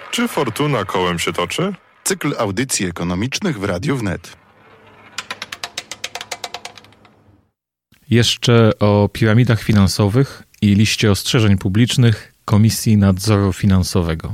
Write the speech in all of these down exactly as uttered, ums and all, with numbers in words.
Czy fortuna kołem się toczy? Cykl audycji ekonomicznych w Radiu Wnet. Jeszcze o piramidach finansowych i liście ostrzeżeń publicznych Komisji Nadzoru Finansowego.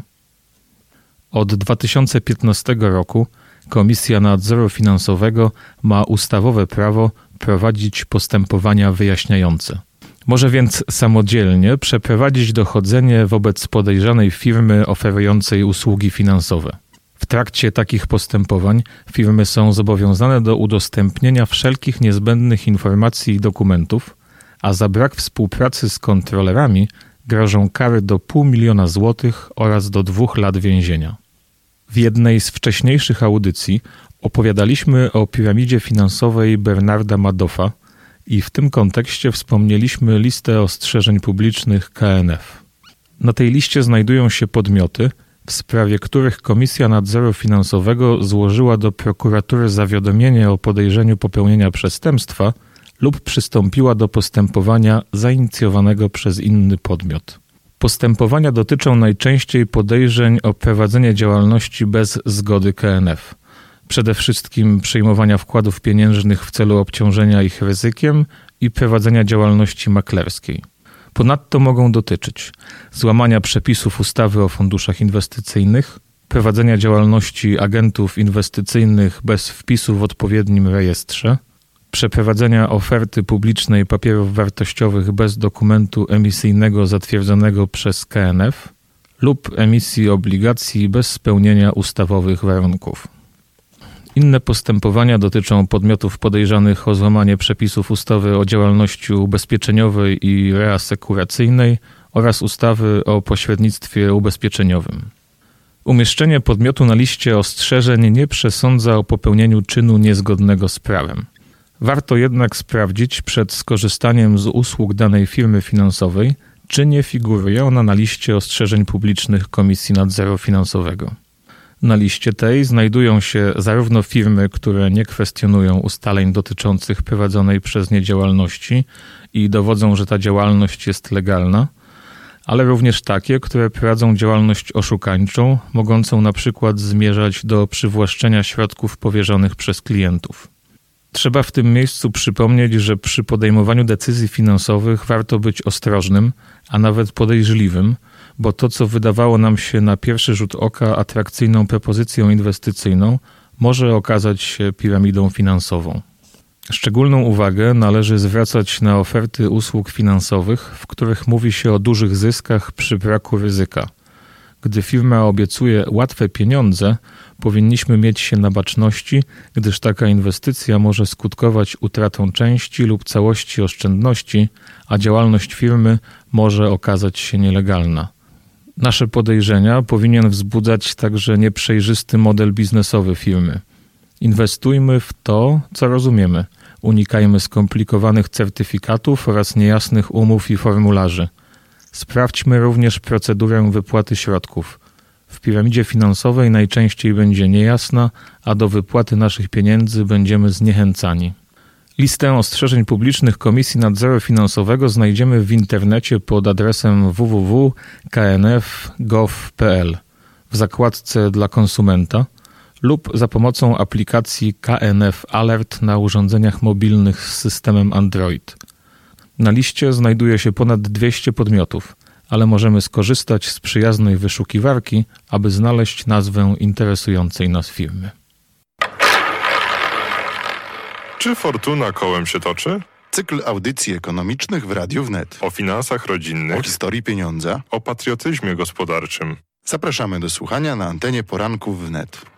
Od dwa tysiące piętnastego roku Komisja Nadzoru Finansowego ma ustawowe prawo prowadzić postępowania wyjaśniające. Może więc samodzielnie przeprowadzić dochodzenie wobec podejrzanej firmy oferującej usługi finansowe. W trakcie takich postępowań firmy są zobowiązane do udostępnienia wszelkich niezbędnych informacji i dokumentów, a za brak współpracy z kontrolerami grożą kary do pół miliona złotych oraz do dwóch lat więzienia. W jednej z wcześniejszych audycji opowiadaliśmy o piramidzie finansowej Bernarda Madoffa i w tym kontekście wspomnieliśmy listę ostrzeżeń publicznych K N F. Na tej liście znajdują się podmioty, w sprawie których Komisja Nadzoru Finansowego złożyła do prokuratury zawiadomienie o podejrzeniu popełnienia przestępstwa lub przystąpiła do postępowania zainicjowanego przez inny podmiot. Postępowania dotyczą najczęściej podejrzeń o prowadzenie działalności bez zgody K N F. Przede wszystkim przyjmowania wkładów pieniężnych w celu obciążenia ich ryzykiem i prowadzenia działalności maklerskiej. Ponadto mogą dotyczyć złamania przepisów ustawy o funduszach inwestycyjnych, prowadzenia działalności agentów inwestycyjnych bez wpisu w odpowiednim rejestrze, przeprowadzenia oferty publicznej papierów wartościowych bez dokumentu emisyjnego zatwierdzonego przez K N F lub emisji obligacji bez spełnienia ustawowych warunków. Inne postępowania dotyczą podmiotów podejrzanych o złamanie przepisów ustawy o działalności ubezpieczeniowej i reasekuracyjnej oraz ustawy o pośrednictwie ubezpieczeniowym. Umieszczenie podmiotu na liście ostrzeżeń nie przesądza o popełnieniu czynu niezgodnego z prawem. Warto jednak sprawdzić przed skorzystaniem z usług danej firmy finansowej, czy nie figuruje ona na liście ostrzeżeń publicznych Komisji Nadzoru Finansowego. Na liście tej znajdują się zarówno firmy, które nie kwestionują ustaleń dotyczących prowadzonej przez nie działalności i dowodzą, że ta działalność jest legalna, ale również takie, które prowadzą działalność oszukańczą, mogącą na przykład zmierzać do przywłaszczenia środków powierzonych przez klientów. Trzeba w tym miejscu przypomnieć, że przy podejmowaniu decyzji finansowych warto być ostrożnym, a nawet podejrzliwym, bo to, co wydawało nam się na pierwszy rzut oka atrakcyjną propozycją inwestycyjną, może okazać się piramidą finansową. Szczególną uwagę należy zwracać na oferty usług finansowych, w których mówi się o dużych zyskach przy braku ryzyka. Gdy firma obiecuje łatwe pieniądze, powinniśmy mieć się na baczności, gdyż taka inwestycja może skutkować utratą części lub całości oszczędności, a działalność firmy może okazać się nielegalna. Nasze podejrzenia powinien wzbudzać także nieprzejrzysty model biznesowy firmy. Inwestujmy w to, co rozumiemy. Unikajmy skomplikowanych certyfikatów oraz niejasnych umów i formularzy. Sprawdźmy również procedurę wypłaty środków. W piramidzie finansowej najczęściej będzie niejasna, a do wypłaty naszych pieniędzy będziemy zniechęcani. Listę ostrzeżeń publicznych Komisji Nadzoru Finansowego znajdziemy w internecie pod adresem w w w kropka k n f kropka gov kropka p l w zakładce dla konsumenta lub za pomocą aplikacji K N F Alert na urządzeniach mobilnych z systemem Android. Na liście znajduje się ponad dwieście podmiotów, ale możemy skorzystać z przyjaznej wyszukiwarki, aby znaleźć nazwę interesującej nas firmy. Czy fortuna kołem się toczy? Cykl audycji ekonomicznych w Radiu Wnet. O finansach rodzinnych, O historii pieniądza, o patriotyzmie gospodarczym. Zapraszamy do słuchania na antenie poranków Wnet.